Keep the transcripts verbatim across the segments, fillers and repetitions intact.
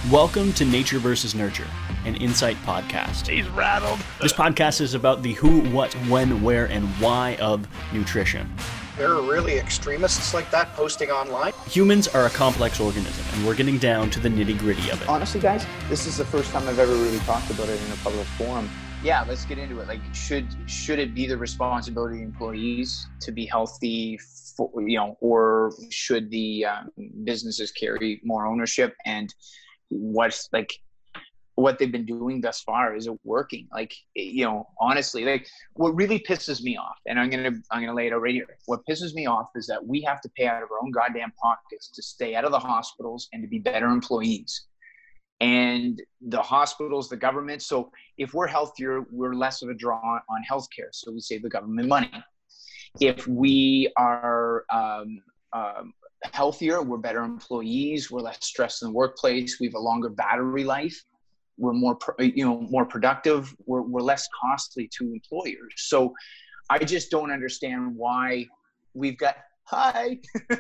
Welcome to Nature versus Nurture, an insight podcast. He's rattled. This podcast is about the who, what, when, where, and why of nutrition. There are really extremists like that posting online. Humans are a complex organism, and we're getting down to the nitty-gritty of it. Honestly, guys, this is the first time I've ever really talked about it in a public forum. Yeah, let's get into it. Like, should should it be the responsibility of employees to be healthy, for, you know, or should the um, businesses carry more ownership? And what's like what they've been doing thus far, is it working? Like, you know, honestly, like what really pisses me off, and I'm gonna I'm gonna lay it out right here. What pisses me off is that we have to pay out of our own goddamn pockets to stay out of the hospitals and to be better employees. And the hospitals, the government. So if we're healthier, we're less of a draw on healthcare. So we save the government money. If we are um, um, healthier, we're better employees. We're less stressed in the workplace. We have a longer battery life. We're more, you know, more productive. We're we're less costly to employers. So I just don't understand why we've got hi.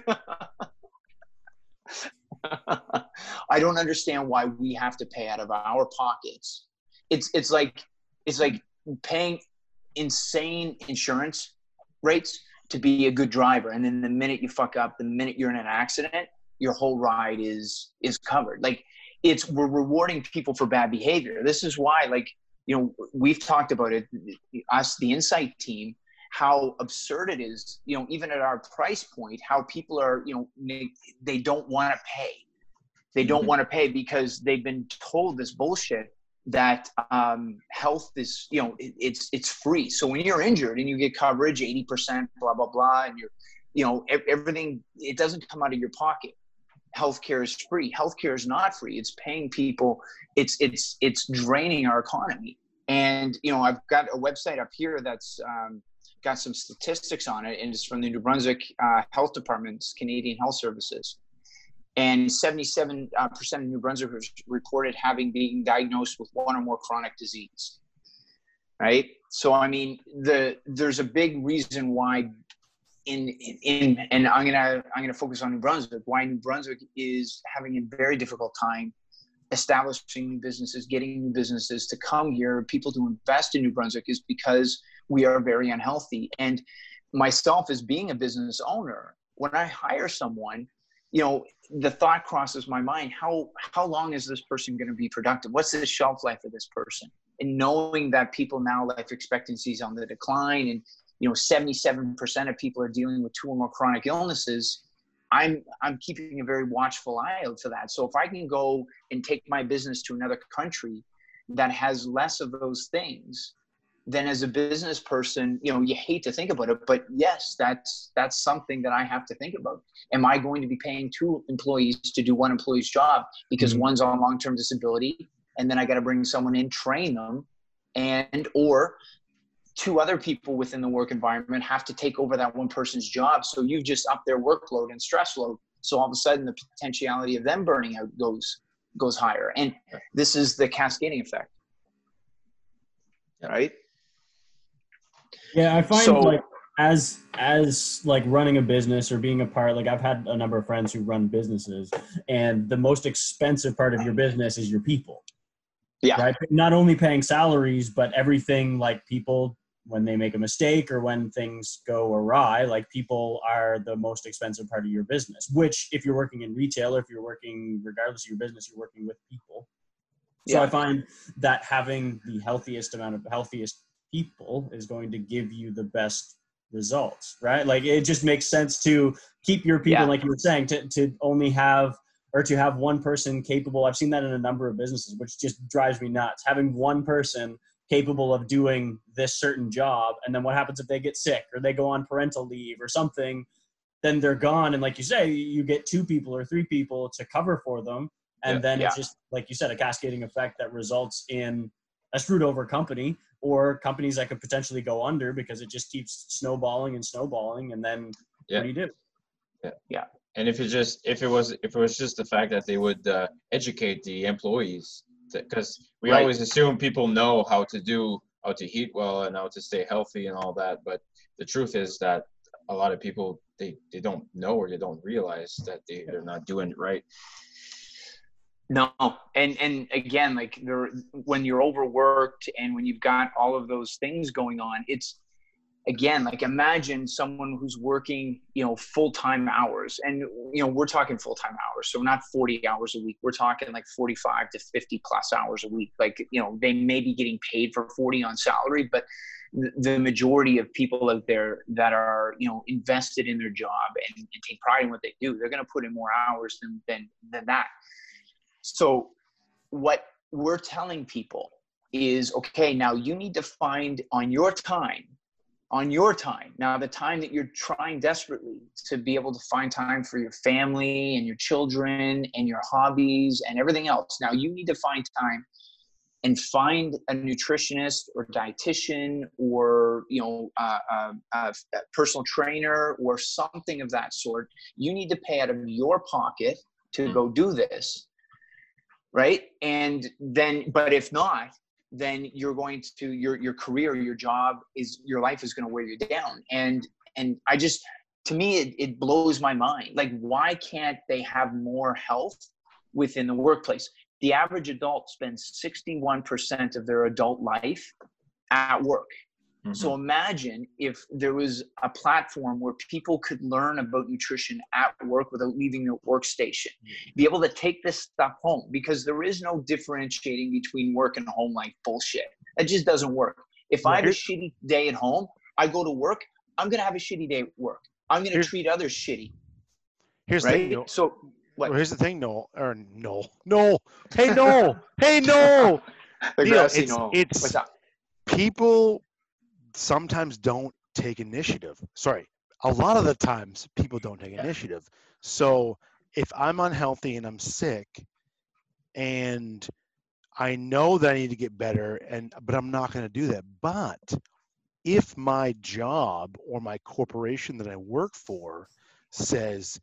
I don't understand why we have to pay out of our pockets. It's it's like it's like paying insane insurance rates to be a good driver, and then the minute you fuck up, the minute you're in an accident, your whole ride is is covered. Like, it's we're rewarding people for bad behavior. This is why, like, you know, we've talked about it, us, the Insight team, how absurd it is, you know, even at our price point, how people are, you know, they, they don't want to pay. They don't mm-hmm. want to pay because they've been told this bullshit that um, health is, you know, it, it's it's free. So when you're injured and you get coverage, eighty percent, blah, blah, blah, and you're, you know, everything, it doesn't come out of your pocket. Healthcare is free. Healthcare is not free. It's paying people. It's it's it's draining our economy. And, you know, I've got a website up here that's um, got some statistics on it, and it's from the New Brunswick uh, Health Department's Canadian Health Services. And seventy-seven percent of New Brunswickers reported having been diagnosed with one or more chronic disease. Right? So, I mean, the there's a big reason why in in and I'm gonna I'm gonna focus on New Brunswick. Why New Brunswick is having a very difficult time establishing new businesses, getting new businesses to come here, people to invest in New Brunswick, is because we are very unhealthy. And myself, as being a business owner, when I hire someone, you know, the thought crosses my mind, how how long is this person going to be productive? What's the shelf life of this person? And knowing that people now, life expectancy is on the decline, and, you know, seventy-seven percent of people are dealing with two or more chronic illnesses, I'm I'm keeping a very watchful eye out for that. So if I can go and take my business to another country that has less of those things, then as a business person, you know, you hate to think about it, but yes, that's that's something that I have to think about. Am I going to be paying two employees to do one employee's job because mm-hmm. one's on long-term disability, and then I got to bring someone in, train them, and or two other people within the work environment have to take over that one person's job. So you've just upped their workload and stress load. So all of a sudden the potentiality of them burning out goes goes higher. And this is the cascading effect. Right? Yeah, I find so, like as as like running a business or being a part, like I've had a number of friends who run businesses, and the most expensive part of your business is your people. Yeah. Right. Not only paying salaries, but everything, like people, when they make a mistake or when things go awry, like people are the most expensive part of your business, which if you're working in retail, or if you're working, regardless of your business, you're working with people. So yeah. I find that having the healthiest amount of healthiest people is going to give you the best results, right? Like it just makes sense to keep your people, yeah. like you were saying, to, to only have, or to have one person capable. I've seen that in a number of businesses, which just drives me nuts. Having one person capable of doing this certain job, and then what happens if they get sick or they go on parental leave or something, then they're gone. And like you say, you get two people or three people to cover for them. And yeah. then yeah. it's just, like you said, a cascading effect that results in a screwed over company, or companies that could potentially go under because it just keeps snowballing and snowballing. And then yeah. what do you do? Yeah. Yeah. And if it just if it was if it was just the fact that they would uh, educate the employees, because we right. always assume people know how to do how to eat well and how to stay healthy and all that, but the truth is that a lot of people they, they don't know, or they don't realize that they, they're not doing it right. No, and and again, like there, when you're overworked and when you've got all of those things going on, it's again like imagine someone who's working, you know, full time hours, and you know we're talking full time hours, so not forty hours a week. We're talking like forty-five to fifty plus hours a week. Like you know, they may be getting paid for forty on salary, but the majority of people out there that are, you know, invested in their job and, and take pride in what they do, they're going to put in more hours than than than that. So what we're telling people is, okay, now you need to find on your time, on your time, now the time that you're trying desperately to be able to find time for your family and your children and your hobbies and everything else. Now you need to find time and find a nutritionist or dietitian or, you know, uh, uh, uh, a personal trainer or something of that sort. You need to pay out of your pocket to go do this. Right. And then, but if not, then you're going to, your, your career, your job is, your life is going to wear you down. And, and I just, to me, it, it blows my mind. Like, why can't they have more health within the workplace? The average adult spends sixty-one percent of their adult life at work. Mm-hmm. So imagine if there was a platform where people could learn about nutrition at work without leaving their workstation, be able to take this stuff home, because there is no differentiating between work and home like bullshit. It just doesn't work. If I have a shitty day at home, I go to work, I'm going to have a shitty day at work. I'm going to treat others shitty. Here's right? the thing, Noel. So what? Well, here's the thing, Noel. Or no, no. Hey, no. Hey, no. Neil, it's, no. it's What's up? People sometimes don't take initiative. Sorry. A lot of the times people don't take yeah. initiative. So if I'm unhealthy and I'm sick and I know that I need to get better, and but I'm not going to do that. But if my job or my corporation that I work for says,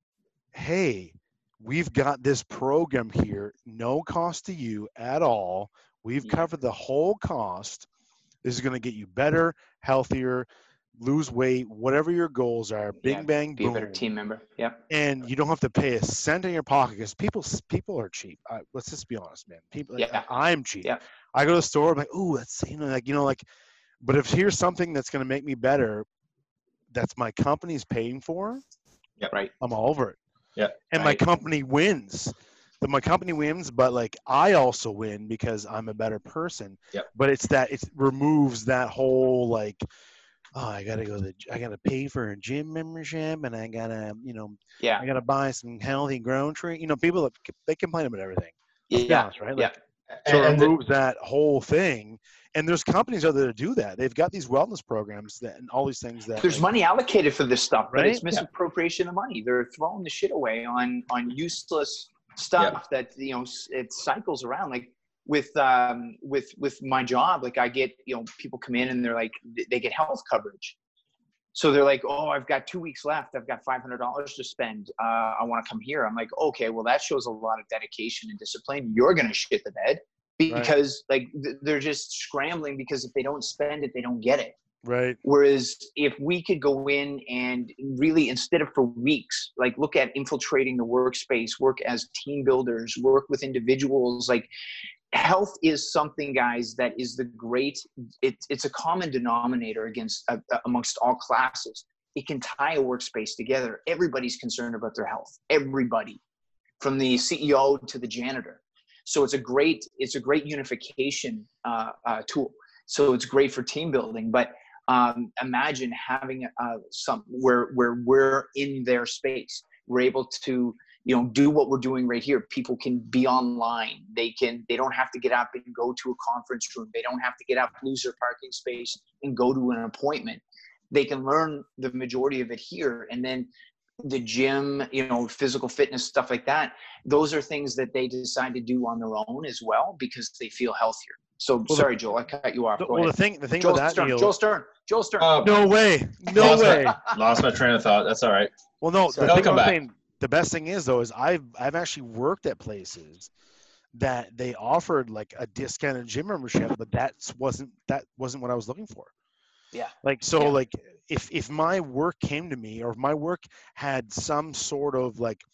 hey, we've got this program here, no cost to you at all. We've yeah. covered the whole cost. This is going to get you better, healthier, lose weight, whatever your goals are. Bing, yeah, bang, be boom. Be a better team member. Yep. And you don't have to pay a cent in your pocket, because people people are cheap. Uh, let's just be honest, man. People, yeah. I'm cheap. Yeah. I go to the store, I'm like, ooh, that's, you know, like, you know, like, but if here's something that's going to make me better, that's my company's paying for, yeah, right. I'm all over it. Yeah. And right. my company wins. But my company wins, but like I also win because I'm a better person. Yep. But it's that it removes that whole like, oh, I gotta go to the, I gotta pay for a gym membership, and I gotta, you know, yeah, I gotta buy some healthy grocery. You know, people that they complain about everything. Yeah. Honest, right? Yeah. Like, so and, it removes the, that whole thing. And there's companies out there that do that. They've got these wellness programs that, and all these things that there's like, money allocated for this stuff, right? But it's misappropriation yeah. of money. They're throwing the shit away on on useless stuff yeah. that, you know, it cycles around. Like with um with with my job, like I get, you know, people come in and they're like, they get health coverage. So they're like, oh, I've got two weeks left. I've got five hundred dollars to spend. Uh, I want to come here. I'm like, okay, well, that shows a lot of dedication and discipline. You're going to shit the bed because right. like th- they're just scrambling, because if they don't spend it, they don't get it. Right. Whereas if we could go in and really, instead of for weeks, like look at infiltrating the workspace, work as team builders, work with individuals, like health is something, guys, that is the great, it, it's a common denominator against uh, amongst all classes. It can tie a workspace together. Everybody's concerned about their health. Everybody, from the C E O to the janitor. So it's a great, it's a great unification uh, uh, tool. So it's great for team building. But um, imagine having uh, some where where we're in their space. We're able to, you know, do what we're doing right here. People can be online. They can, they don't have to get up and go to a conference room. They don't have to get up, lose their parking space, and go to an appointment. They can learn the majority of it here. And then the gym, you know, physical fitness, stuff like that. Those are things that they decide to do on their own as well, because they feel healthier. So well, sorry, Joel, I cut you off. Go well, ahead. the thing, the thing Joel about that, Stern, Neil, Joel Stern, Joel Stern. Uh, no way, no lost way. My, lost my train of thought. That's all right. Well, no, So the they'll thing come I'm back. saying, the best thing is though, is I've I've actually worked at places that they offered like a discounted gym membership, but that wasn't that wasn't what I was looking for. Yeah. Like so, yeah. like if if my work came to me, or if my work had some sort of like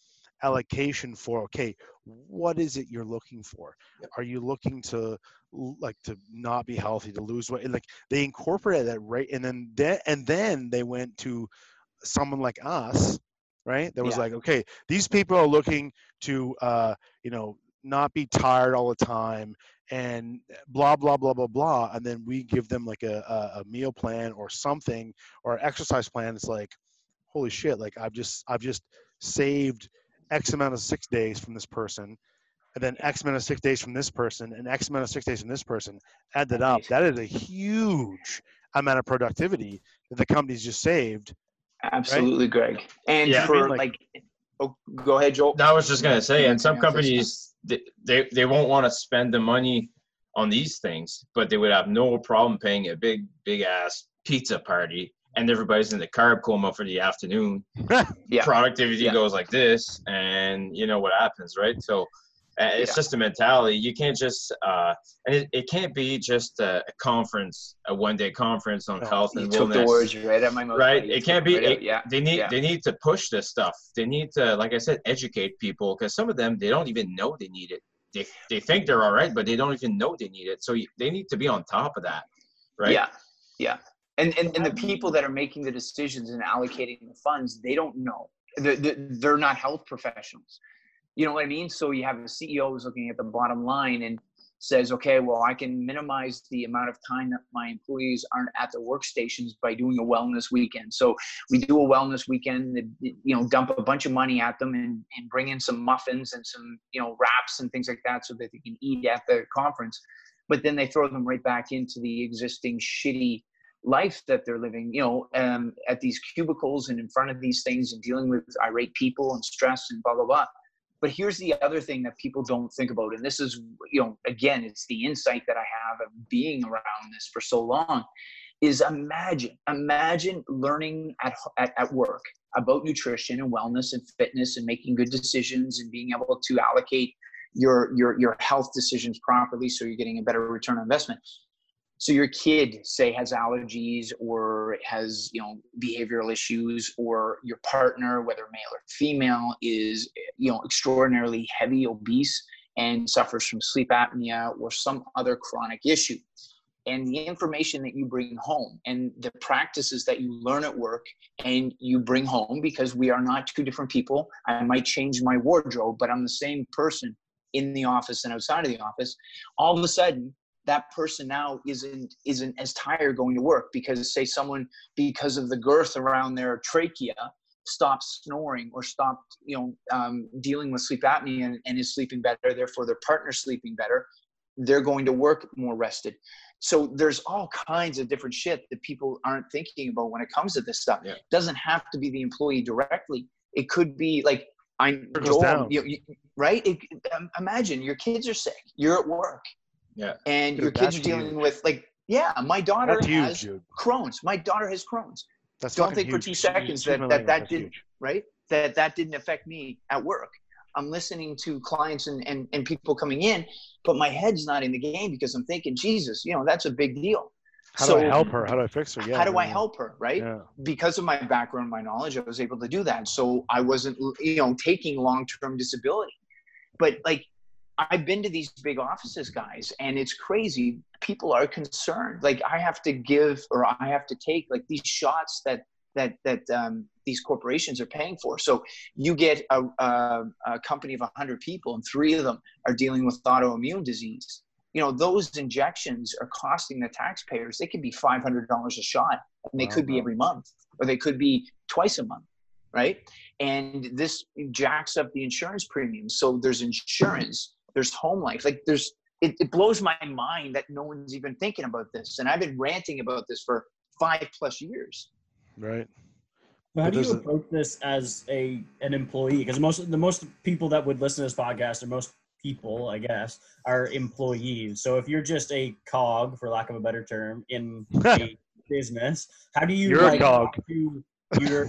allocation for, okay, what is it you're looking for? Yep. Are you looking to like to not be healthy, to lose weight? And like they incorporated that, right? And then then and then they went to someone like us, right? That was yeah. like, okay, these people are looking to uh, you know, not be tired all the time and blah blah blah blah blah. And then we give them like a, a, a meal plan or something or an exercise plan. It's like, holy shit, like I've just I've just saved X amount of six days from this person, and then X amount of six days from this person, and X amount of six days from this person. Add that up. That is a huge amount of productivity that the company's just saved. Absolutely, right? Greg. And yeah, for I mean, like, like, oh, go ahead, Joel. I was just gonna say, and some companies they they, they won't want to spend the money on these things, but they would have no problem paying a big big ass pizza party. And everybody's in the carb coma for the afternoon. yeah. Productivity yeah. goes like this, and you know what happens, right? So uh, it's yeah. just a mentality. You can't just, uh, and it, it can't be just a, a conference, a one-day conference on no, health and you wellness. Took the words right out of my mouth. Right? It can't be. Right it, yeah. They need. Yeah. They need to push this stuff. They need to, like I said, educate people, because some of them they don't even know they need it. They they think they're all right, but they don't even know they need it. So they need to be on top of that, right? Yeah. Yeah. And, and and the people that are making the decisions and allocating the funds, they don't know. They're, they're not health professionals. You know what I mean? So you have the C E O who's looking at the bottom line and says, okay, well, I can minimize the amount of time that my employees aren't at their workstations by doing a wellness weekend. So we do a wellness weekend, you know, dump a bunch of money at them and, and bring in some muffins and some, you know, wraps and things like that so that they can eat at the conference. But then they throw them right back into the existing shitty life that they're living, you know, um, at these cubicles and in front of these things and dealing with irate people and stress and blah, blah, blah. But here's the other thing that people don't think about. And this is, you know, again, it's the insight that I have of being around this for so long is imagine, imagine learning at, at, at work about nutrition and wellness and fitness and making good decisions and being able to allocate your, your, your health decisions properly so you're getting a better return on investment. So your kid, say, has allergies or has, you know, behavioral issues, or your partner, whether male or female, is, you know, extraordinarily heavy, obese, and suffers from sleep apnea or some other chronic issue. And the information that you bring home and the practices that you learn at work and you bring home, because we are not two different people. I might change my wardrobe, but I'm the same person in the office and outside of the office. All of a sudden, that person now isn't isn't as tired going to work because, say, someone, because of the girth around their trachea, stopped snoring or stopped, you know, um, dealing with sleep apnea and, and is sleeping better. Therefore, their partner's sleeping better. They're going to work more rested. So there's all kinds of different shit that people aren't thinking about when it comes to this stuff. Yeah. It doesn't have to be the employee directly. It could be like, I'm Joel, you, you, right? It, um, imagine your kids are sick. You're at work. Yeah. And Dude, your kids are dealing huge. with, like, yeah, my daughter that's has huge, Crohn's. My daughter has Crohn's. That's Don't think huge. for two seconds that that, that, that didn't, huge. right? That that didn't affect me at work. I'm listening to clients and, and, and people coming in, but my head's not in the game because I'm thinking, Jesus, you know, that's a big deal. How so, do I help her? How do I fix her? Yeah, how do yeah. I help her, right? Yeah. Because of my background, my knowledge, I was able to do that. So I wasn't, you know, taking long-term disability. But, like, I've been to these big offices, guys, and it's crazy. People are concerned. Like, I have to give or I have to take, like, these shots that that that um, these corporations are paying for. So you get a, a, a company of one hundred people, and three of them are dealing with autoimmune disease. You know, those injections are costing the taxpayers. They could be five hundred dollars a shot, and they wow, could be wow. every month, or they could be twice a month, right? And this jacks up the insurance premiums. So there's insurance, there's home life. Like, there's, it, it blows my mind that no one's even thinking about this. And I've been ranting about this for five plus years. Right. But how But do you there's a- approach this as a an employee? Because most the most people that would listen to this podcast, or most people, I guess, are employees. So if you're just a cog, for lack of a better term, in a business, how do you You're like a cog. talk to your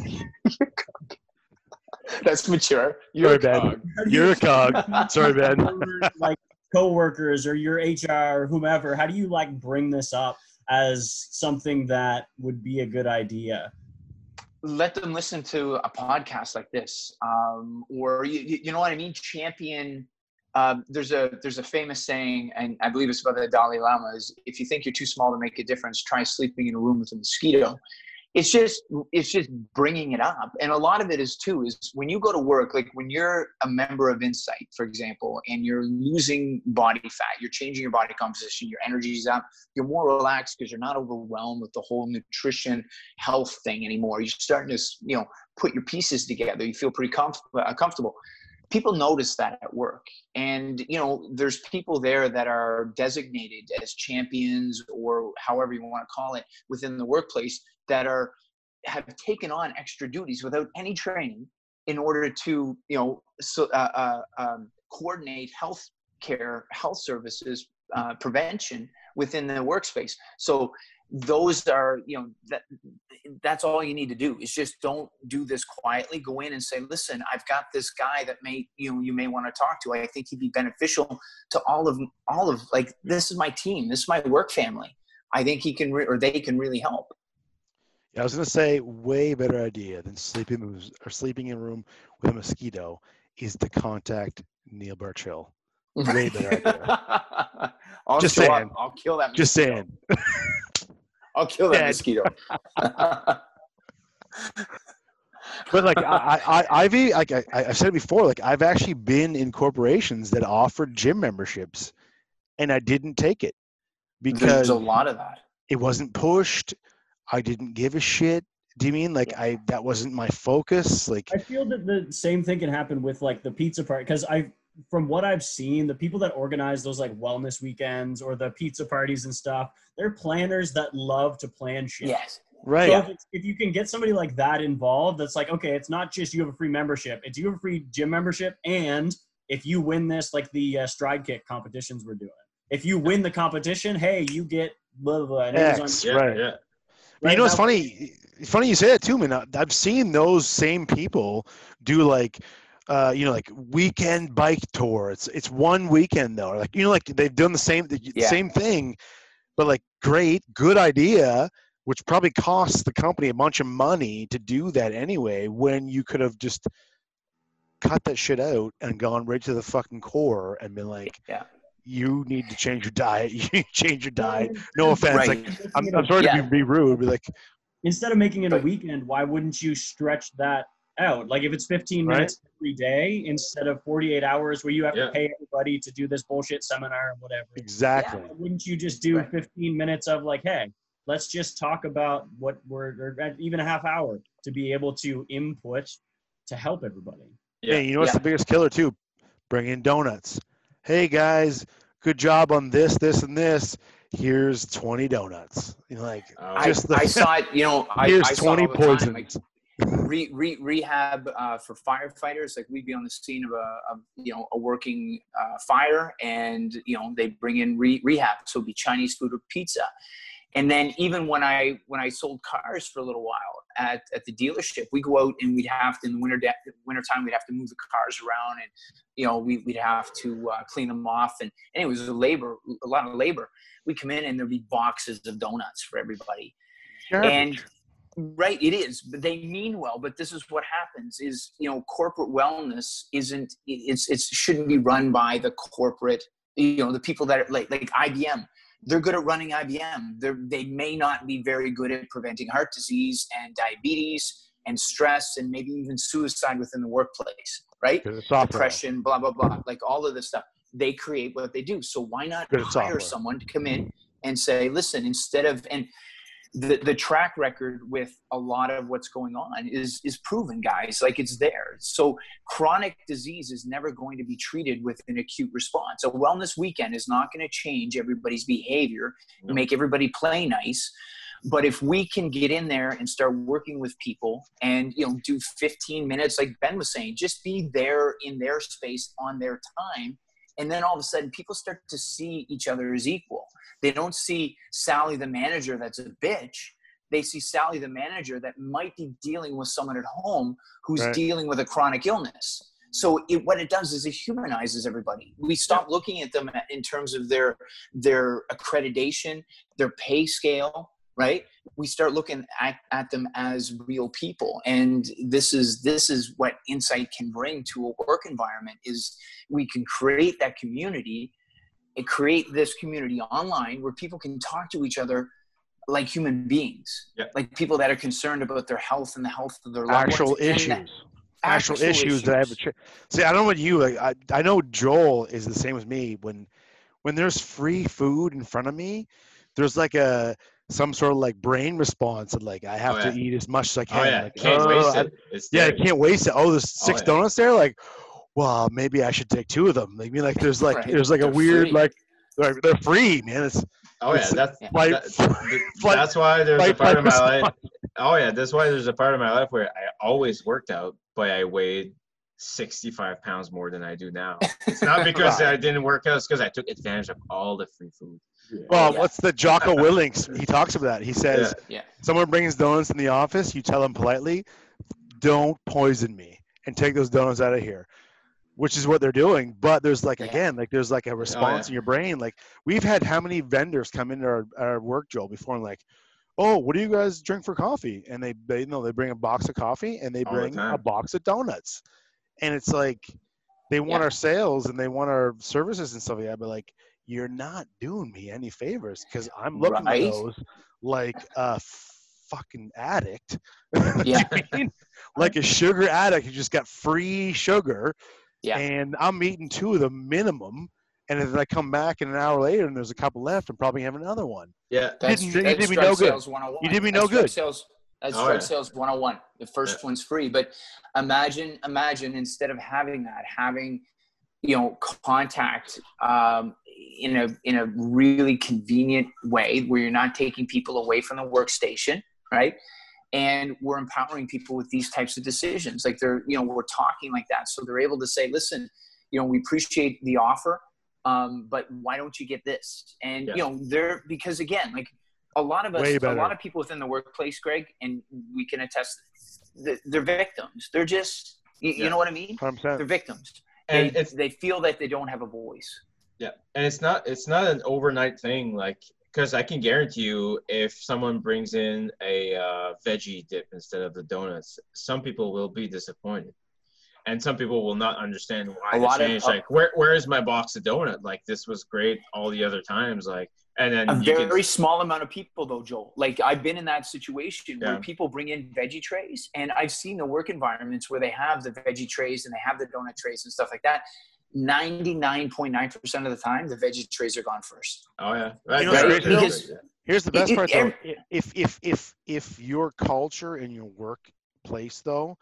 That's mature. You're Sorry, a Ben. cog. You're a cog. Sorry, Ben. like coworkers or your H R or whomever? How do you like bring this up as something that would be a good idea? let them listen to a podcast like this, um, or you, you know what I mean? Champion. Uh, there's a there's a famous saying, and I believe it's about the Dalai Lama: is if you think you're too small to make a difference, try sleeping in a room with a mosquito. It's just it's just bringing it up, and a lot of it is too is when you go to work, like when you're a member of Insight, for example, and you're losing body fat, you're changing your body composition, your energy's up, you're more relaxed because you're not overwhelmed with the whole nutrition health thing anymore. You're starting to you know put your pieces together. You feel pretty comf- uh, comfortable. People notice that at work, and you know there's people there that are designated as champions or however you want to call it within the workplace that are have taken on extra duties without any training in order to you know so, uh, uh, um, coordinate health care, health services, uh, prevention within the workspace. So those are, you know, that that's all you need to do is just don't do this quietly. Go in and say, listen, I've got this guy that may, you know, you may want to talk to. I think he'd be beneficial to all of, all of like, this is my team. This is my work family. I think he can, re- or they can really help. Yeah, I was going to say way better idea than sleeping or sleeping in a room with a mosquito is to contact Neil Burchill. Way better idea. I'll Just show saying. up. I'll kill that mosquito. Just saying. I'll kill that Dead. mosquito. But like I, I, I've e- like I, I've said it before. Like I've actually been in corporations that offered gym memberships, and I didn't take it because There's a lot of that. It wasn't pushed. I didn't give a shit. Do you mean like Yeah. I that wasn't my focus? Like I feel that the same thing can happen with like the pizza party, because I, from what I've seen, the people that organize those like wellness weekends or the pizza parties and stuff, they're planners that love to plan shit. Yes. right? So if, it's, if you can get somebody like that involved, that's like, okay, it's not just you have a free membership. It's you have a free gym membership, and if you win this, like the uh, stride kick competitions we're doing, if you win the competition, hey, you get blah, blah, blah. And it was X, on, Yeah, right. yeah. But you know, it's That- funny. It's funny you say that too, man. I've seen those same people do like, uh, you know, like weekend bike tour. It's it's one weekend though. Like you know, like they've done the same the Yeah. same thing, but like great, good idea, which probably costs the company a bunch of money to do that anyway. When you could have just cut that shit out and gone right to the fucking core and been like, Yeah. you need to change your diet. You need to change your diet. No offense. Right. Like I'm, I'm sorry Yeah. to be, be rude, but like. Instead of making it a Right. weekend, why wouldn't you stretch that out? Like if it's fifteen Right. minutes every day instead of forty-eight hours where you have Yeah. to pay everybody to do this bullshit seminar or whatever. Exactly. Why wouldn't you just do Right. fifteen minutes of like, hey, let's just talk about what we're, or even a half hour to be able to input to help everybody. Yeah. Hey, you know what's Yeah. the biggest killer too? Bring in donuts. Hey guys, good job on this, this, and this. Here's twenty donuts. You know, like Oh, I, just the, I saw it, you know, I, here's I saw it twenty all the time, like, poisons. re, re, rehab uh, for firefighters. Like we'd be on the scene of a, of, you know, a working uh, fire, and you know they bring in re, rehab, so it'd be Chinese food or pizza. And then even when I when I sold cars for a little while at, at the dealership, we go out and we'd have to in the winter de- winter time we'd have to move the cars around, and you know we, we'd have to uh, clean them off. And anyways, it was a labor, a lot of labor. We come in and there'd be boxes of donuts for everybody. Garbage. And right, it is, but they mean well. But this is what happens: is you know, corporate wellness isn't it's it shouldn't be run by the corporate, you know, the people that are like like I B M. They're good at running I B M. They they may not be very good at preventing heart disease and diabetes and stress and maybe even suicide within the workplace. Right? Good at software. Depression, blah blah blah, like all of this stuff. They create what they do. So why not Good at hire software. someone to come in and say, listen, instead of and the the track record with a lot of what's going on is is proven, guys. Like it's there. So chronic disease is never going to be treated with an acute response. A wellness weekend is not going to change everybody's behavior, No. make everybody play nice. But if we can get in there and start working with people and, you know, do fifteen minutes, like Ben was saying, just be there in their space on their time. And then all of a sudden people start to see each other as equal. They don't see Sally, the manager, that's a bitch. They see Sally, the manager, that might be dealing with someone at home who's Right. dealing with a chronic illness. So it, what it does is it humanizes everybody. We stop looking at them in terms of their, their accreditation, their pay scale, right? We start looking at, at them as real people. And this is, this is what Insight can bring to a work environment, is we can create that community and create this community online where people can talk to each other like human beings, yep. like people that are concerned about their health and the health of their loved actual ones. issues. That, actual, actual issues, issues that I have to check. See, I don't know what you like. I, I know Joel is the same as me. When when there's free food in front of me, there's like a some sort of like brain response and like I have oh, yeah. to eat as much as I can. Oh yeah, like, can't oh, waste I, it. It's yeah, I there. can't waste it. Oh, there's six oh, yeah. donuts there. Like, well, maybe I should take two of them. Like, I mean, like there's like right. there's like They're a weird free. like they're, they're free, man. It's Oh yeah, it's that's like, that, like, that's why there's like, a part like of my response. life. Oh yeah, that's why there's a part of my life where I always worked out, but I weighed sixty-five pounds more than I do now. It's not because Right. I didn't work out; it's because I took advantage of all the free food. Well, Yeah. what's the Jocko Willink? He talks about that. He says, Yeah. someone brings donuts in the office, you tell them politely, don't poison me and take those donuts out of here, which is what they're doing. But there's like, Yeah. again, like there's like a response yeah. in your brain. Like we've had how many vendors come into our, our work, Joel, before and like, oh, what do you guys drink for coffee? And they, they you know, they bring a box of coffee and they All the bring time. a box of donuts. And it's like, they want Yeah. our sales and they want our services and stuff like that. But like, you're not doing me any favors because I'm looking Right. at those like a fucking addict. Yeah. Do you mean? Like a sugar addict who just got free sugar. Yeah. And I'm eating two of them minimum. And if I come back in an hour later and there's a couple left, I'm probably having another one. Yeah, That's, You didn't- you that's did me drug no good. sales one oh one. You did me That's no drug good. Sales, that's Oh, drug yeah. sales one oh one. The first Yeah. one's free. But imagine, imagine instead of having that, having, you know, contact um, in a in a really convenient way where you're not taking people away from the workstation, right? And we're empowering people with these types of decisions. Like they're, you know, we're talking like that. So they're able to say, listen, you know, we appreciate the offer, um, but why don't you get this? And, Yeah. you know, they're, because again, like a lot of us, Way a better. lot of people within the workplace, Greg, and we can attest, th- they're victims. They're just, you, Yeah. you know what I mean? one hundred percent. They're victims. and They, it's they feel that they don't have a voice. yeah, and it's not it's not an overnight thing. Like, because I can guarantee you, if someone brings in a uh, veggie dip instead of the donuts, some people will be disappointed, and some people will not understand why A the lot of- change. uh, like, where where is my box of donut? Like, this was great all the other times. Like, and then A you very can, small amount of people, though, Joel. Like I've been in that situation Yeah. where people bring in veggie trays, and I've seen the work environments where they have the veggie trays and they have the donut trays and stuff like that. ninety-nine point nine percent of the time, the veggie trays are gone first. oh yeah, right. You know, right, it's right, because- right, Here's the best It- part, it- though. If if if if your culture and your workplace, though,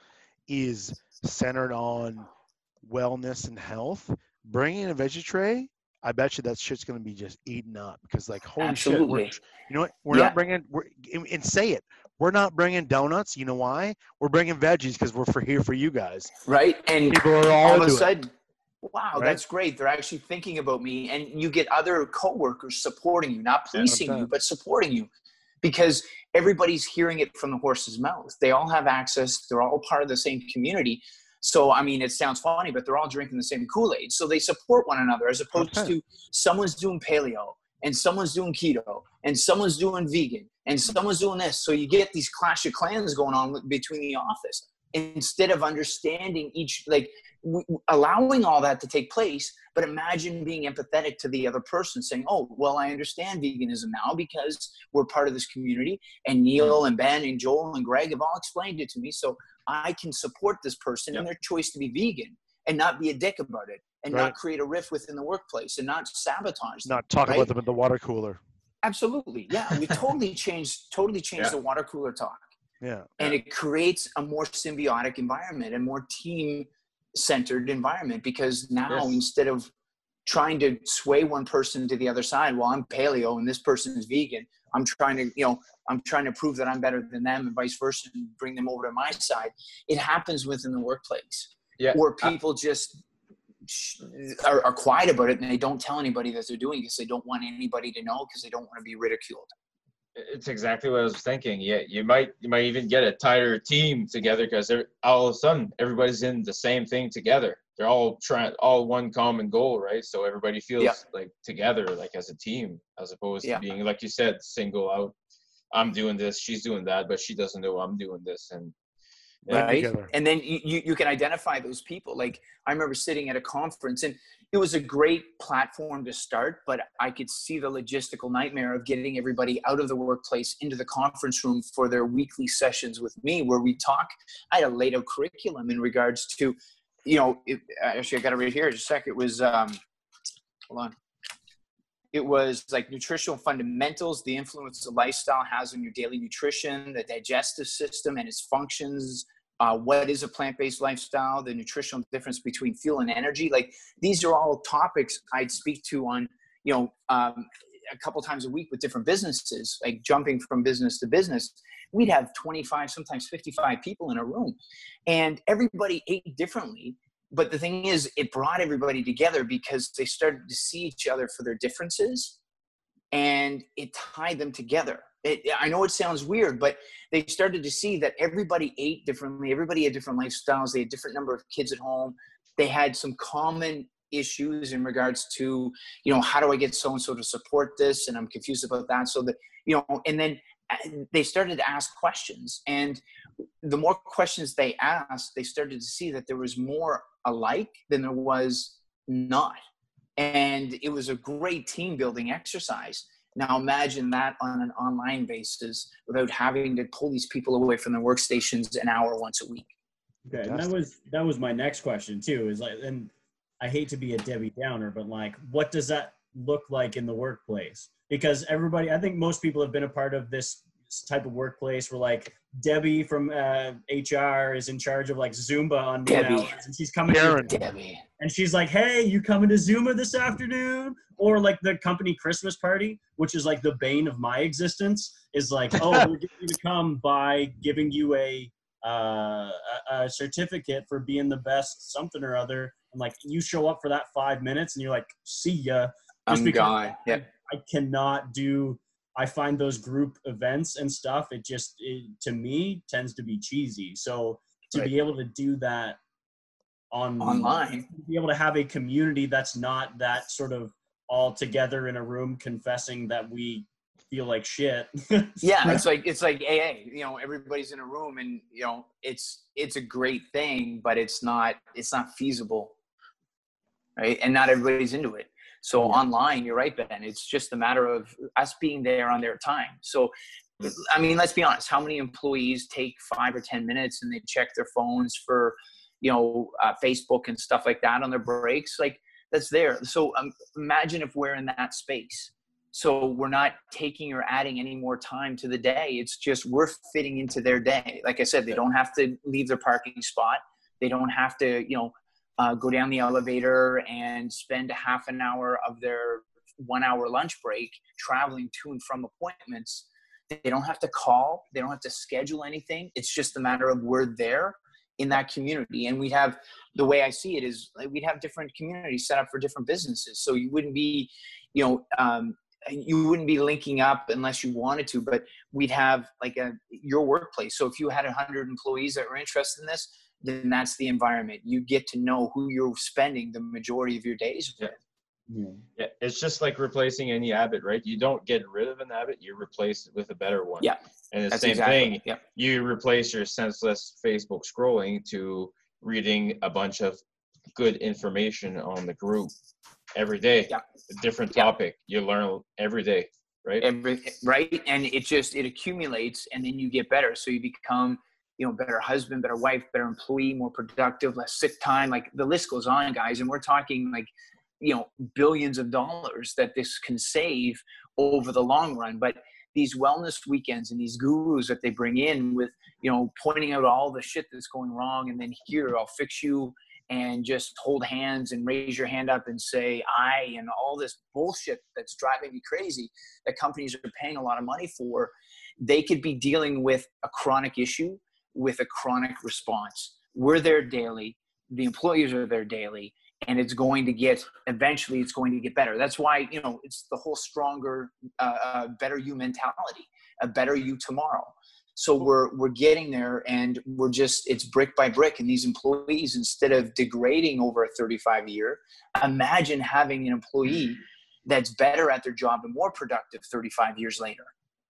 is centered on wellness and health, bringing in a veggie tray, I bet you that shit's gonna be just eaten up because, like, holy shit, we're, Absolutely. you know what? We're Yeah. not bringing. We're and and say it. We're not bringing donuts. You know why? We're bringing veggies because we're for here for you guys. Right? And People are all all of a into it. sudden, wow, Right? that's great. They're actually thinking about me. And you get other coworkers supporting you, not policing you, percent. but supporting you, because everybody's hearing it from the horse's mouth. They all have access. They're all part of the same community. So, I mean, it sounds funny, but they're all drinking the same Kool-Aid. So they support one another, as opposed Okay. to someone's doing paleo and someone's doing keto and someone's doing vegan and someone's doing this. So you get these clash of clans going on with- between the office, instead of understanding each, like w- allowing all that to take place. But imagine being empathetic to the other person, saying, oh, well, I understand veganism now because we're part of this community, and Neil and Ben and Joel and Greg have all explained it to me. So I can support this person in Yep. their choice to be vegan and not be a dick about it, and Right. not create a rift within the workplace and not sabotage them. Not talk right? about them at the water cooler. Absolutely. Yeah. We totally changed, totally changed Yeah. the water cooler talk. Yeah. And it creates a more symbiotic environment and more team centered environment, because now Yes. instead of trying to sway one person to the other side, well, I'm paleo and this person is vegan, I'm trying to, you know, I'm trying to prove that I'm better than them and vice versa and bring them over to my side. It happens within the workplace Yeah. where I- people just sh- are, are quiet about it and they don't tell anybody that they're doing it because they don't want anybody to know, because they don't want to be ridiculed. It's exactly what I was thinking. Yeah, you might you might even get a tighter team together because all of a sudden everybody's in the same thing together. They're all trying, all one common goal, right? So everybody feels Yeah. like together, like as a team, as opposed Yeah. to being, like you said, single out I'm doing this, she's doing that, but she doesn't know I'm doing this. And right. Together. And then you, you, you can identify those people. Like I remember sitting at a conference, and it was a great platform to start, but I could see the logistical nightmare of getting everybody out of the workplace into the conference room for their weekly sessions with me, where we talk. I had a laid out curriculum in regards to, you know, it, actually I got it right here. Just a sec. It was, um, hold on. It was like nutritional fundamentals, the influence the lifestyle has on your daily nutrition, the digestive system and its functions. Uh, what is a plant-based lifestyle? The nutritional difference between fuel and energy. Like these are all topics I'd speak to on, you know, um, a couple times a week with different businesses, like jumping from business to business. We'd have twenty-five, sometimes fifty-five people in a room, and everybody ate differently. But the thing is, it brought everybody together because they started to see each other for their differences, and it tied them together. It, I know it sounds weird, but they started to see that everybody ate differently. Everybody had different lifestyles. They had different number of kids at home. They had some common issues in regards to, you know, how do I get so-and-so to support this? And I'm confused about that. So that, you know, and then they started to ask questions, and the more questions they asked, they started to see that there was more alike than there was not. And it was a great team building exercise. Now imagine that on an online basis without having to pull these people away from their workstations an hour once a week. Okay, and that was that was my next question too. Is like, and I hate to be a Debbie Downer, but like, what does that look like in the workplace? Because everybody, I think most people have been a part of this type of workplace where like Debbie from uh, H R is in charge of like Zumba on Debbie. hours, and she's coming Karen. to, Debbie. and she's like, hey, you coming to Zumba this afternoon? Or like the company Christmas party, which is like the bane of my existence, is like, oh, we're getting you to come by giving you a, uh, a a certificate for being the best something or other. And like, you show up for that five minutes and you're like, see ya. Just I'm because gone. Yep. I, I cannot do, I find those group events and stuff, it just, it, to me, tends to be cheesy. So to Right. be able to do that on Online, to be able to have a community that's not that sort of all together in a room confessing that we feel like shit. yeah, it's like it's like A A. You know, everybody's in a room, and you know, it's it's a great thing, but it's not it's not feasible, right? And not everybody's into it. So Yeah. online, you're right, Ben. It's just a matter of us being there on their time. So, I mean, let's be honest. How many employees take five or ten minutes and they check their phones for, you know, uh, Facebook and stuff like that on their breaks? Like, that's there. So um, imagine if we're in that space. So we're not taking or adding any more time to the day. It's just we're fitting into their day. Like I said, they don't have to leave their parking spot. They don't have to, you know, uh, go down the elevator and spend a half an hour of their one hour lunch break traveling to and from appointments. They don't have to call. They don't have to schedule anything. It's just a matter of we're there in that community. And we have, the way I see it is like we'd have different communities set up for different businesses. So you wouldn't be, you know, um, you wouldn't be linking up unless you wanted to, but we'd have like a, your workplace. So if you had a hundred employees that were interested in this, then that's the environment. You get to know who you're spending the majority of your days with. Yeah. Yeah, it's just like replacing any habit, right? You don't get rid of an habit, you replace it with a better one. Yeah. And the That's same exactly, thing, yep. you replace your senseless Facebook scrolling to reading a bunch of good information on the group every day. Yeah. A different Yeah. topic. You learn every day, right? Every, right. And it just, it accumulates and then you get better. So you become, you know, better husband, better wife, better employee, more productive, less sick time. Like the list goes on, guys. And we're talking like, you know, billions of dollars that this can save over the long run. But these wellness weekends and these gurus that they bring in with, you know, pointing out all the shit that's going wrong. And then here, I'll fix you, and just hold hands and raise your hand up and say, I, and all this bullshit that's driving me crazy that companies are paying a lot of money for. They could be dealing with a chronic issue with a chronic response. We're there daily. The employees are there daily. And it's going to get, eventually it's going to get better. That's why, you know, it's the whole stronger, uh, uh, better you mentality, a better you tomorrow. So we're, we're getting there, and we're just, it's brick by brick. And these employees, instead of degrading over a thirty-five year, imagine having an employee that's better at their job and more productive thirty-five years later.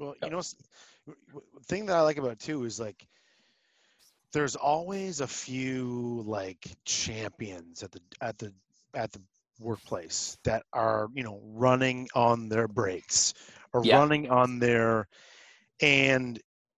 Well, you know, s- w- w- thing that I like about it too is like there's always a few like champions at the at the at the workplace that are, you know, running on their breaks or Yeah. running on their, and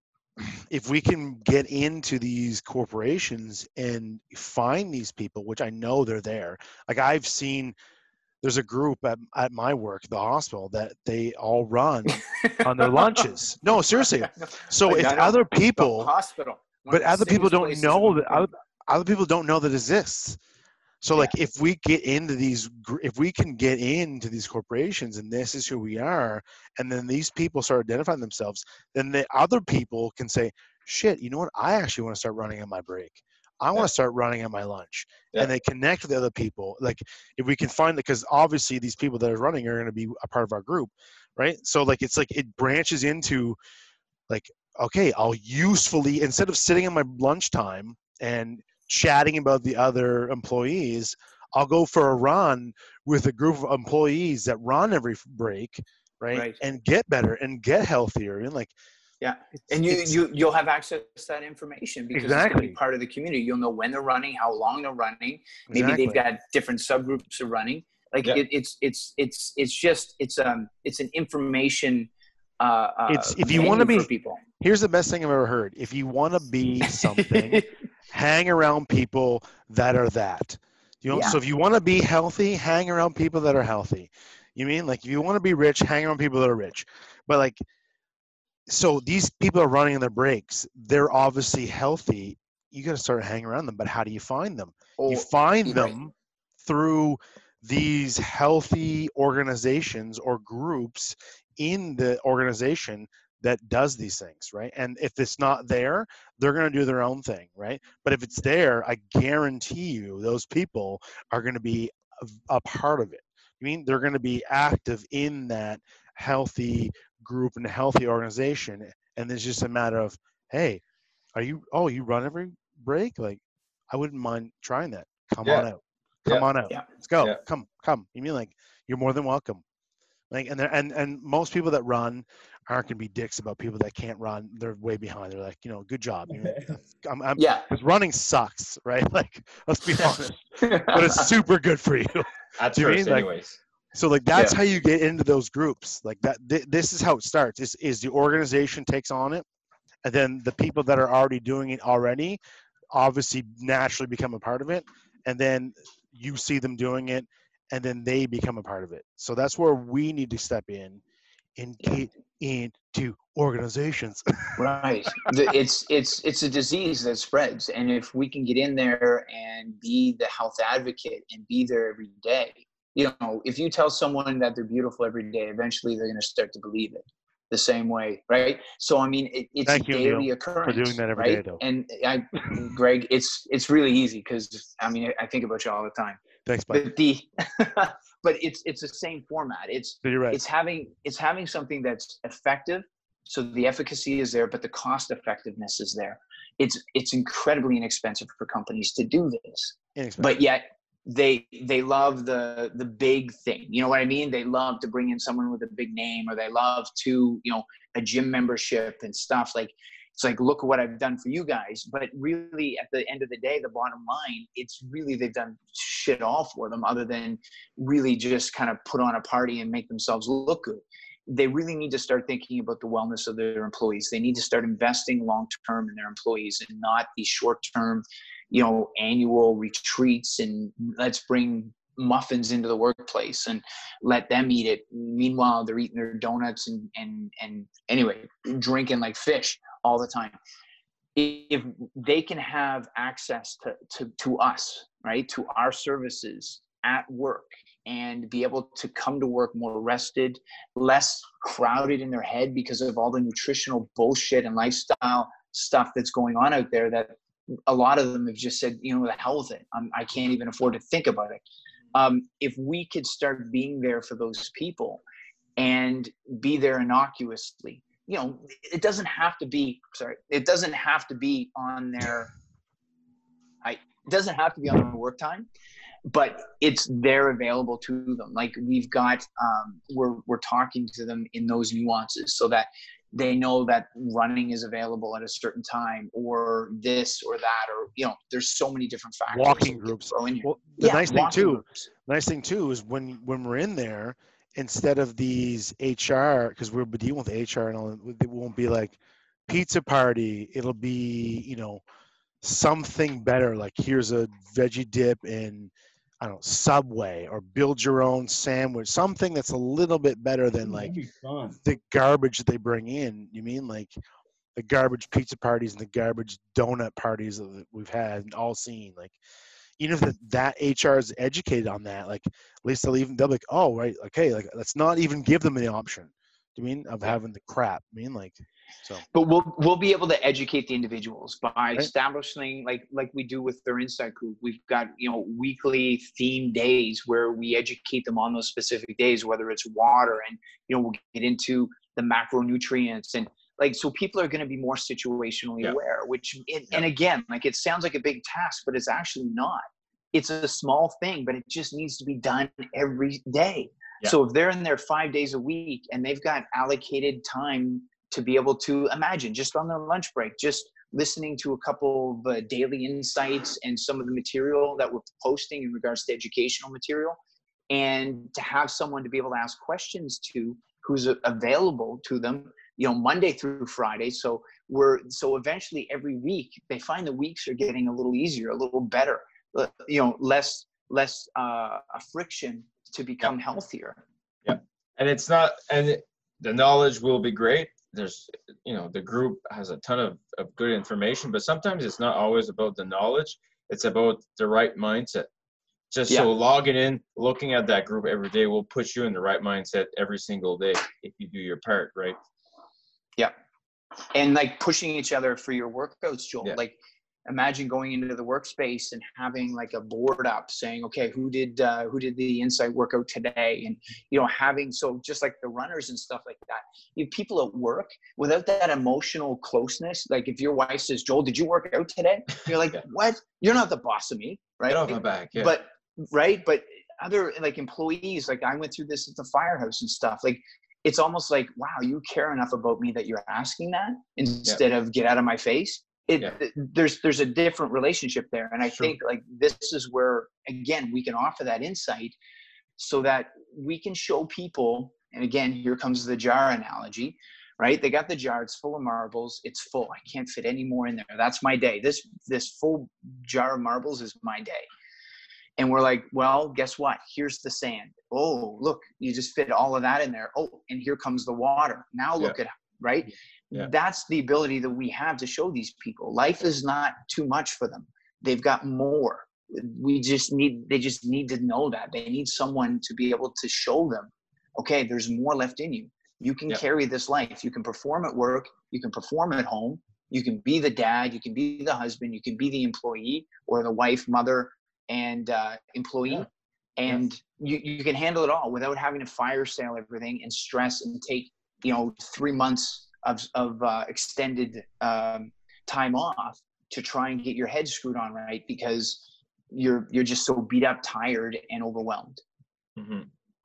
if we can get into these corporations and find these people, which I know they're there, like I've seen, there's a group at, at my work, the hospital, that they all run on their lunches. No, seriously. So Like, if I know. other The people, hospital. one but of the other people safest don't places know one that can- other, other people don't know that it exists. So like Yeah. if we get into these, gr- if we can get into these corporations and this is who we are, and then these people start identifying themselves, then the other people can say, shit, you know what? I actually want to start running on my break. I want Yeah. to start running on my lunch. Yeah. And they connect with the other people. Like if we can find it, because obviously these people that are running are going to be a part of our group, right? So like it's like it branches into like, okay, I'll usefully, instead of sitting in my lunchtime and chatting about the other employees, I'll go for a run with a group of employees that run every break, right? Right. And get better and get healthier. And like, Yeah. it's, And you, it's- you, you'll have access to that information because it's going to Exactly. be part of the community. You'll know when they're running, how long they're running. Maybe Exactly. they've got different subgroups of running. Like Yeah. it, it's, it's, it's, it's just, it's, um, it's an information, uh, uh It's- if you wanna menu be- for people. Here's the best thing I've ever heard. If you want to be something, hang around people that are that. You know, Yeah. so if you want to be healthy, hang around people that are healthy. You mean like if you want to be rich, hang around people that are rich. But like, so these people are running on their breaks. They're obviously healthy. You got to start hanging around them. But how do you find them? You Or- find right. them through these healthy organizations or groups in the organization that does these things, right? And if it's not there, they're going to do their own thing, right? But if it's there, I guarantee you those people are going to be a, a part of it. I mean, they're going to be active in that healthy group and healthy organization. And it's just a matter of, hey, are you, oh, you run every break? Like, I wouldn't mind trying that. Come Yeah. on out. Come Yeah. on out. Yeah. Let's go. Yeah. Come, come. You mean like you're more than welcome. Like, and they're, and, and most people that run aren't going to be dicks about people that can't run. They're way behind. They're like, you know, good job. You know, I'm, I'm, Yeah. because running sucks, right? Like, let's be honest. But it's super good for you. At Do you first, mean, like- anyways. So like that's Yeah. how you get into those groups. Like that. Th- this is how it starts. Is is the organization takes on it, and then the people that are already doing it already, obviously naturally become a part of it, and then you see them doing it, and then they become a part of it. So that's where we need to step in and get into organizations. Right. The- It's it's it's a disease that spreads, and if we can get in there and be the health advocate and be there every day, you know, if you tell someone that they're beautiful every day, eventually they're going to start to believe it the same way, right? So I mean, it, it's Thank a you, daily Neil, occurrence, doing that every right? day, though. And I, Greg, it's it's really easy because I mean, I think about you all the time. Thanks, bud. But the but it's it's the same format. It's You're right. it's having it's having something that's effective, so the efficacy is there, but the cost effectiveness is there. It's it's incredibly inexpensive for companies to do this, Inexpensive. but yet they they love the the big thing. You know what I mean? They love to bring in someone with a big name, or they love to, you know, a gym membership and stuff. Like, it's like, look at what I've done for you guys. But really, at the end of the day, the bottom line, it's really they've done shit all for them, other than really just kind of put on a party and make themselves look good. They really need to start thinking about the wellness of their employees. They need to start investing long term in their employees, and not these short term, you know, annual retreats and let's bring muffins into the workplace and let them eat it. Meanwhile, they're eating their donuts and and and anyway, drinking like fish all the time. If they can have access to to to us, right, to our services at work, and be able to come to work more rested, less crowded in their head because of all the nutritional bullshit and lifestyle stuff that's going on out there, that a lot of them have just said, you know, the hell with it. I'm, I can't even afford to think about it. Um, if we could start being there for those people and be there innocuously, you know, it doesn't have to be, sorry, it doesn't have to be on their, I, it doesn't have to be on their work time, but it's there available to them. Like we've got, um, we're, we're talking to them in those nuances so that they know that running is available at a certain time, or this or that, or, you know, there's so many different factors. Walking groups. Throw in here. Well, the Yeah, nice thing walking too, groups. nice thing too is when when we're in there, instead of these H R, because we're dealing with H R and all, it won't be like pizza party. It'll be, you know, something better. Like here's a veggie dip and I don't know, Subway, or build your own sandwich. Something that's a little bit better than like That'd be fun. the garbage that they bring in. You mean like the garbage pizza parties and the garbage donut parties that we've had all seen? Like, even if the, that H R is educated on that, like at least they'll even they'll be like, oh right, okay, like let's not even give them the option. Do you mean of having the crap? I mean like, so. But we'll we'll be able to educate the individuals by Right. establishing, like like we do with their Insight Group. We've got, you know, weekly themed days where we educate them on those specific days, whether it's water, and, you know, we'll get into the macronutrients, and like, so people are going to be more situationally Yeah. aware, which, it, Yeah. and again, like, it sounds like a big task, but it's actually not. It's a small thing, but it just needs to be done every day. Yeah. So if they're in there five days a week and they've got allocated time to be able to, imagine just on their lunch break, just listening to a couple of uh, daily insights and some of the material that we're posting in regards to educational material, and to have someone to be able to ask questions to who's a- available to them, you know, Monday through Friday. So we're, so eventually every week they find the weeks are getting a little easier, a little better, uh, you know, less, less uh, a friction to become healthier. And it's not, and it, the knowledge will be great. There's, you know, the group has a ton of, of good information, but sometimes it's not always about the knowledge. It's about the right mindset. Just Yeah. so logging in, looking at that group every day will put you in the right mindset every single day if you do your part, right? Yeah. And like pushing each other for your workouts, Joel. Yeah. Like, imagine going into the workspace and having like a board up saying, okay, who did uh, who did the Insight workout today? And, you know, having, so just like the runners and stuff like that, you have people at work without that emotional closeness. Like if your wife says, Joel, did you work out today? You're like, Yeah. what? You're not the boss of me, right? Get off my back. Yeah. But right, but other like employees, like I went through this at the firehouse and stuff. Like, it's almost like, wow, you care enough about me that you're asking that instead of get out of my face. It, Yeah. it- there's there's a different relationship there, and I Sure. think like this is where again we can offer that insight, so that we can show people. And again, here comes the jar analogy, right? They got the jar; it's full of marbles. It's full. I can't fit any more in there. That's my day. This this full jar of marbles is my day. And we're like, well, guess what? Here's the sand. Oh, look, you just fit all of that in there. Oh, and here comes the water. Now look at, right? Yeah. That's the ability that we have to show these people. Life is not too much for them. They've got more. We just need, they just need to know that. They need someone to be able to show them, okay, there's more left in you. You can Yeah. carry this life. You can perform at work. You can perform at home. You can be the dad. You can be the husband. You can be the employee or the wife, mother, and uh, employee. Yeah. And you, you can handle it all without having to fire sale everything and stress and take, you know, three months of, of uh, extended um, time off to try and get your head screwed on right, because you're, you're just so beat up, tired, and overwhelmed. Mm-hmm.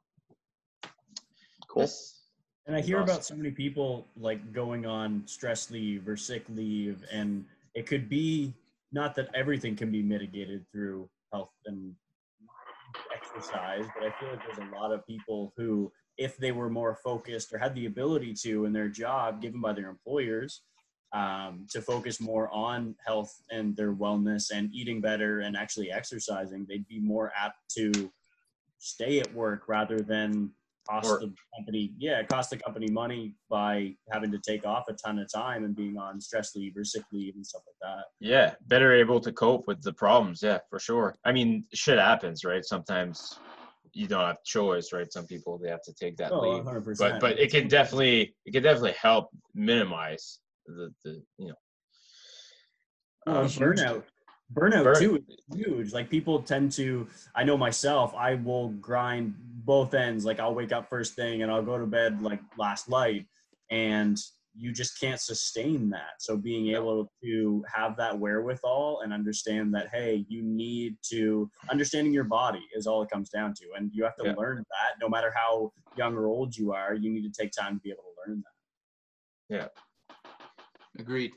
Cool. Yes. And I hear Awesome. about so many people like going on stress leave or sick leave, and it could be not that everything can be mitigated through health and exercise, but I feel like there's a lot of people who, if they were more focused or had the ability to in their job given by their employers, um, to focus more on health and their wellness and eating better and actually exercising, they'd be more apt to stay at work rather than cost Or- the company, yeah, cost the company money by having to take off a ton of time and being on stress leave or sick leave and stuff like that. Yeah, better able to cope with the problems. Yeah, for sure. I mean, shit happens, right? Sometimes you don't have choice, right? Some people, they have to take that Oh, leave. one hundred percent. But but it can definitely it can definitely help minimize the, the you know Well, um, burnout, burnout Burn- too is huge. Like people tend to, I know myself, I will grind both ends. Like I'll wake up first thing and I'll go to bed like last light, and you just can't sustain that. So being able to have that wherewithal and understand that, hey, you need to, understanding your body is all it comes down to. And you have to Yeah. learn that no matter how young or old you are, you need to take time to be able to learn that. Yeah. Agreed.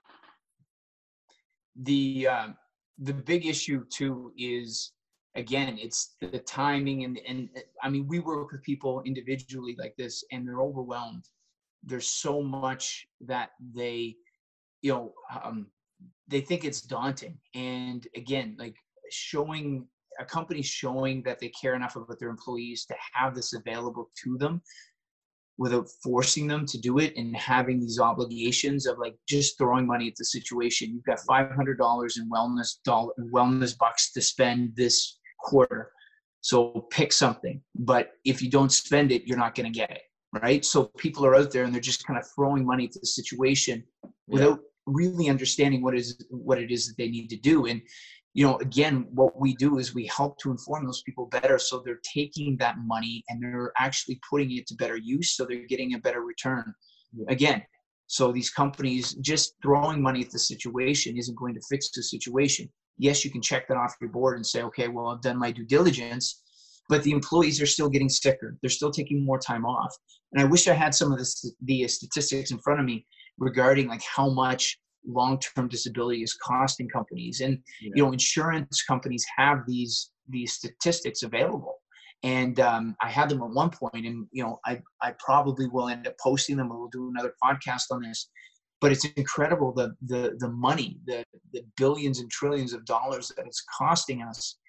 The uh, the big issue too is, again, it's the timing, and and I mean, we work with people individually like this, and they're overwhelmed. There's so much that they, you know, um, they think it's daunting. And again, like showing a company showing that they care enough about their employees to have this available to them without forcing them to do it, and having these obligations of like just throwing money at the situation. You've got five hundred dollars in wellness dollar wellness bucks to spend this quarter. So pick something, but if you don't spend it, you're not going to get it. Right. So people are out there and they're just kind of throwing money at the situation without yeah. really understanding what is, what it is that they need to do. And, you know, again, what we do is we help to inform those people better. So they're taking that money and they're actually putting it to better use. So they're getting a better return. Again, so these companies just throwing money at the situation isn't going to fix the situation. Yes, you can check that off your board and say, okay, well, I've done my due diligence, but the employees are still getting sicker. They're still taking more time off. And I wish I had some of the, the statistics in front of me regarding like how much long-term disability is costing companies. And, yeah. you know, insurance companies have these, these statistics available. And um, I had them at one point, and, you know, I, I probably will end up posting them, or we'll do another podcast on this, but it's incredible. The, the, the money, the, the billions and trillions of dollars that it's costing us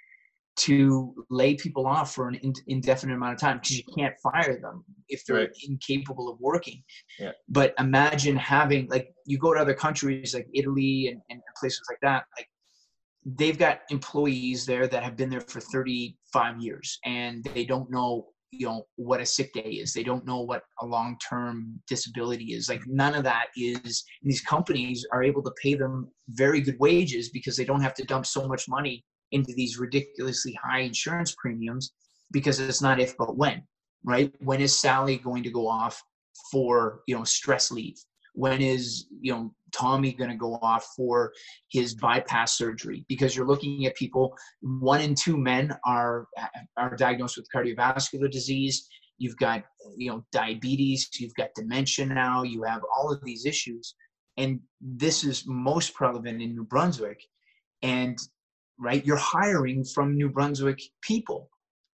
to lay people off for an indefinite amount of time, because you can't fire them if they're right. incapable of working. Yeah. But imagine having, like, you go to other countries like Italy and, and places like that, like they've got employees there that have been there for thirty-five years, and they don't know, you know, what a sick day is. They don't know what a long-term disability is. Like none of that is, these companies are able to pay them very good wages because they don't have to dump so much money into these ridiculously high insurance premiums, because it's not if but when, right? When is Sally going to go off for, you know, stress leave? When is, you know, Tommy going to go off for his bypass surgery? Because you're looking at people, one in two men are, are diagnosed with cardiovascular disease. You've got, you know, diabetes, you've got dementia now, you have all of these issues. And this is most prevalent in New Brunswick. And right, you're hiring from New Brunswick people.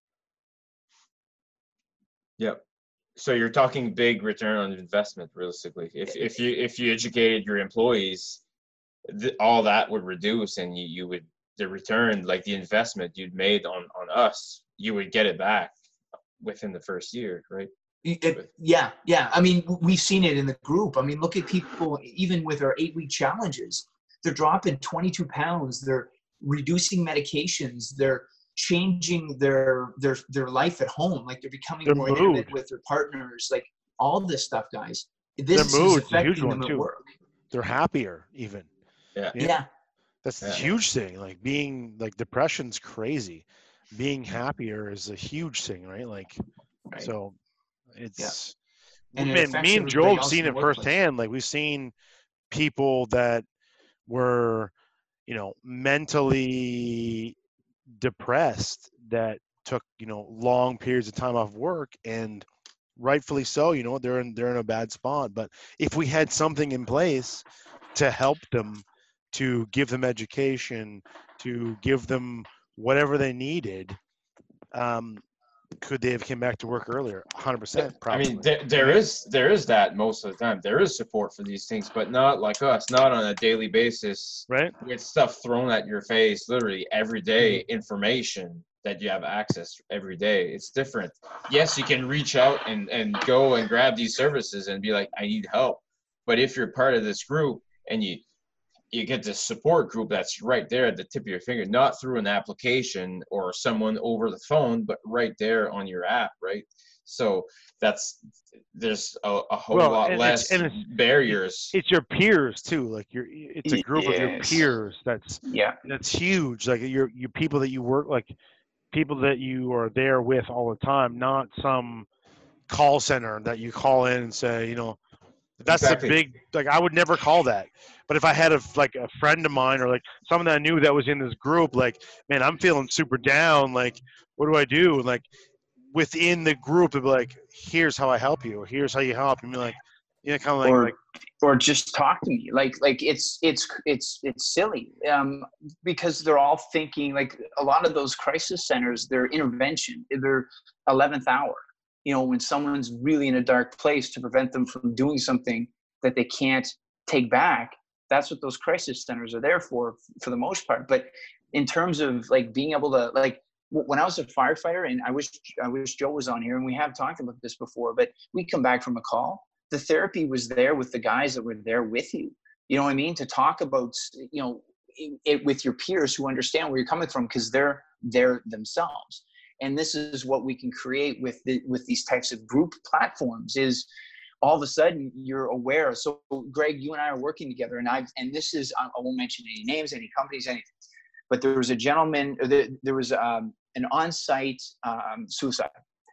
Yep. So you're talking big return on investment, realistically. If if you if you educated your employees, th- all that would reduce, and you, you would, the return, like the investment you'd made on on us, you would get it back within the first year, right? It, yeah, yeah. I mean, we've seen it in the group. I mean, look at people, even with our eight week challenges, they're dropping twenty-two pounds. They're reducing medications. They're changing their their their life at home. Like they're becoming their more mood. intimate with their partners. Like all this stuff, guys. This their mood is affecting is a huge them one at too. work. They're happier even. Yeah. Yeah. yeah. That's the yeah. huge thing. Like being like depression's crazy. Being happier is a huge thing, right? Like right. so it's yeah. and man, it me and Joe have seen it firsthand. Like we've seen people that were, you know, mentally depressed that took, you know, long periods of time off work, and rightfully so, you know, they're in, they're in a bad spot. But if we had something in place to help them, to give them education, to give them whatever they needed, um, could they have come back to work earlier? one hundred percent probably. I mean, there, there is there is that most of the time. There is support for these things, but not like us, not on a daily basis. Right. With stuff thrown at your face literally every day, mm-hmm. information that you have access every day. It's different. Yes, you can reach out and, and go and grab these services and be like, I need help. But if you're part of this group and you you get this support group that's right there at the tip of your finger, not through an application or someone over the phone, but right there on your app, right? So that's, there's a, a whole well, lot and less it's, and it's, barriers. It's your peers too. Like you're, it's a group yes. of your peers. That's, yeah, that's huge. Like your, your people that you work, like people that you are there with all the time, not some call center that you call in and say, you know, that's exactly. the big, like I would never call that. But if I had a like a friend of mine or like someone that I knew that was in this group, like, man, I'm feeling super down. Like, what do I do? And like within the group, it'd be like, here's how I help you, or here's how you help. And be like, Yeah, kind of like, or like or just talk to me. Like like it's it's it's it's silly, um, because they're all thinking, like a lot of those crisis centers, their intervention, their eleventh hour. You know, when someone's really in a dark place, to prevent them from doing something that they can't take back. That's what those crisis centers are there for, for the most part. But in terms of like being able to, like when I was a firefighter, and I wish I wish Joe was on here, and we have talked about this before, but we come back from a call. The therapy was there with the guys that were there with you. You know what I mean? To talk about, you know, it, it with your peers who understand where you're coming from, because they're there themselves. And this is what we can create with the, with these types of group platforms. Is all of a sudden you're aware. So Greg, you and I are working together, and I've and this is I won't mention any names, any companies, anything. But there was a gentleman. There, there was um, an on-site um, suicide.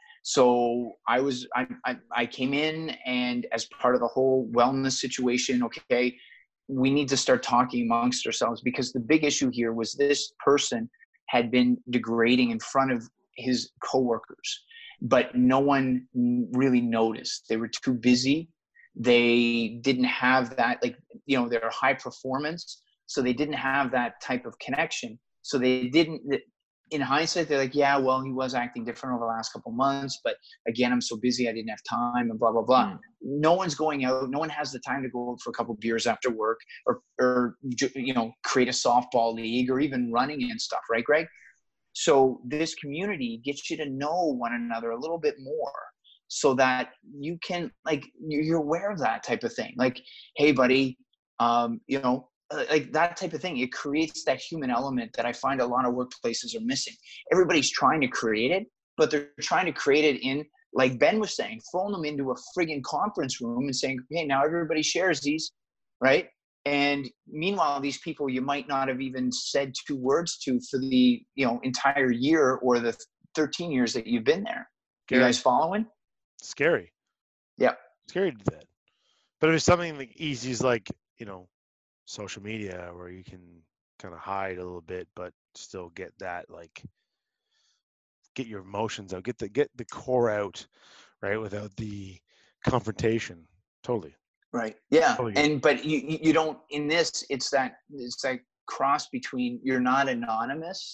So I was, I, I, I came in, and as part of the whole wellness situation, okay, we need to start talking amongst ourselves, because the big issue here was this person had been degrading in front of his coworkers, but no one really noticed. They were too busy. They didn't have that, like, you know, they're high performance. So they didn't have that type of connection. So they didn't, in hindsight, they're like, yeah, well, he was acting different over the last couple of months, but again, I'm so busy, I didn't have time, and blah, blah, blah. Mm. No one's going out. No one has the time to go out for a couple of beers after work, or, or, you know, create a softball league, or even running and stuff. Right, Greg? So this community gets you to know one another a little bit more, so that you can, like, you're aware of that type of thing. Like, hey, buddy, um, you know, like that type of thing. It creates that human element that I find a lot of workplaces are missing. Everybody's trying to create it, but they're trying to create it in, like Ben was saying, throwing them into a friggin' conference room and saying, hey, now everybody shares these, right? And meanwhile, these people you might not have even said two words to for the, you know, entire year or the thirteen years that you've been there. Scary. You guys following? Scary. Yeah. Scary to do that. But if it's something like easy as, like, you know, social media, where you can kind of hide a little bit but still get that, like, get your emotions out, get the get the core out, right, without the confrontation. Totally. Right. Yeah. Totally. And but you you don't, in this, it's that it's like cross between, you're not anonymous,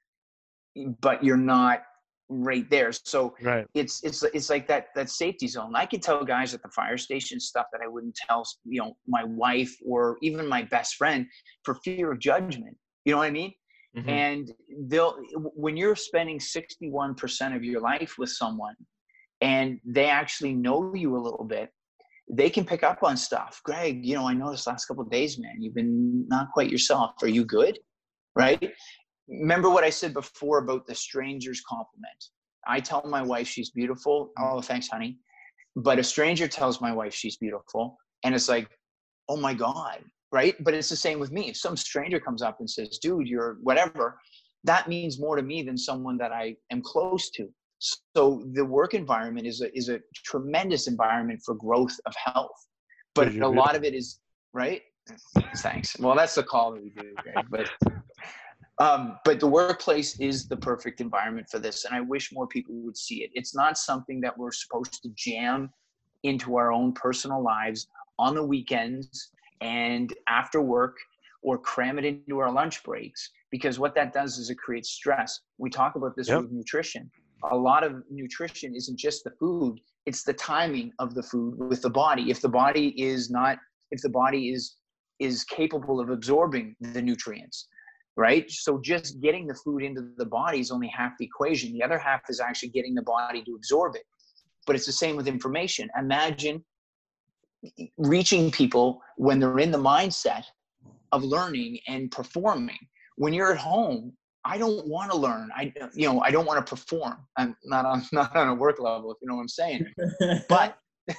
but you're not right there. So right. it's it's it's like that that safety zone. I could tell guys at the fire station stuff that I wouldn't tell, you know, my wife or even my best friend, for fear of judgment. You know what I mean? Mm-hmm. And they'll, when you're spending sixty-one percent of your life with someone, and they actually know you a little bit, they can pick up on stuff. Greg, you know, I noticed last couple of days, man, you've been not quite yourself. Are you good? Right? Remember what I said before about the stranger's compliment. I tell my wife she's beautiful. Oh, thanks, honey. But a stranger tells my wife she's beautiful, and it's like, oh my God, right? But it's the same with me. If some stranger comes up and says, dude, you're whatever, that means more to me than someone that I am close to. So the work environment is a, is a tremendous environment for growth of health. But a lot of it is, right? Thanks. Well, that's the call that we do, Greg. But Um, but the workplace is the perfect environment for this. And I wish more people would see it. It's not something that we're supposed to jam into our own personal lives on the weekends and after work, or cram it into our lunch breaks, because what that does is it creates stress. We talk about this yep. with nutrition. A lot of nutrition isn't just the food, it's the timing of the food with the body. If the body is not, if the body is, is capable of absorbing the nutrients, right? So just getting the food into the body is only half the equation. The other half is actually getting the body to absorb it. But it's the same with information. Imagine reaching people when they're in the mindset of learning and performing. When you're at home, I don't want to learn. I, you know, I don't want to perform. I'm not on, not on a work level, if you know what I'm saying. But,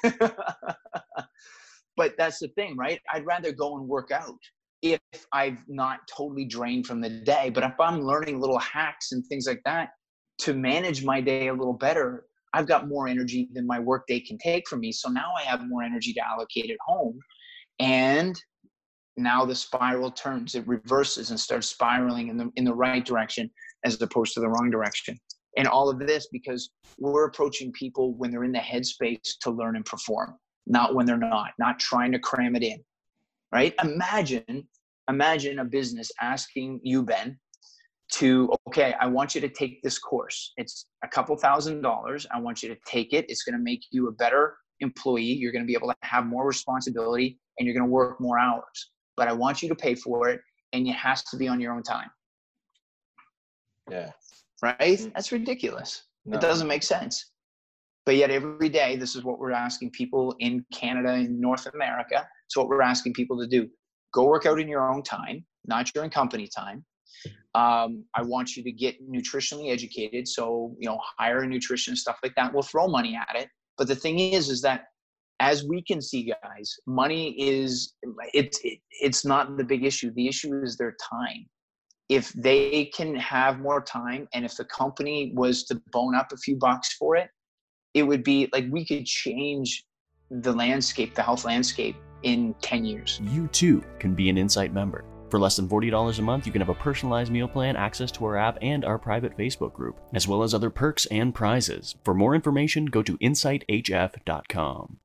but that's the thing, right? I'd rather go and work out if I've not totally drained from the day. But if I'm learning little hacks and things like that to manage my day a little better, I've got more energy than my work day can take from me. So now I have more energy to allocate at home. And now the spiral turns, it reverses and starts spiraling in the, in the right direction as opposed to the wrong direction. And all of this because we're approaching people when they're in the headspace to learn and perform. not when they're not, not trying to cram it in, right? Imagine, imagine a business asking you, Ben, to, okay, I want you to take this course. It's a couple thousand dollars. I want you to take it. It's going to make you a better employee. You're going to be able to have more responsibility and you're going to work more hours. But I want you to pay for it, and it has to be on your own time. Yeah. Right? That's ridiculous. No. It doesn't make sense. But yet every day, this is what we're asking people in Canada and North America. It's what we're asking people to do. Go work out in your own time, not your own company time. Um, I want you to get nutritionally educated. So, you know, hire a nutritionist, stuff like that. We'll throw money at it. But the thing is, is that as we can see, guys, money is, it's, it, it's not the big issue. The issue is their time. If they can have more time, and if the company was to bone up a few bucks for it, it would be like we could change the landscape, the health landscape in ten years. You too can be an Insight member. For less than forty dollars a month, you can have a personalized meal plan, access to our app, and our private Facebook group, as well as other perks and prizes. For more information, go to insight h f dot com.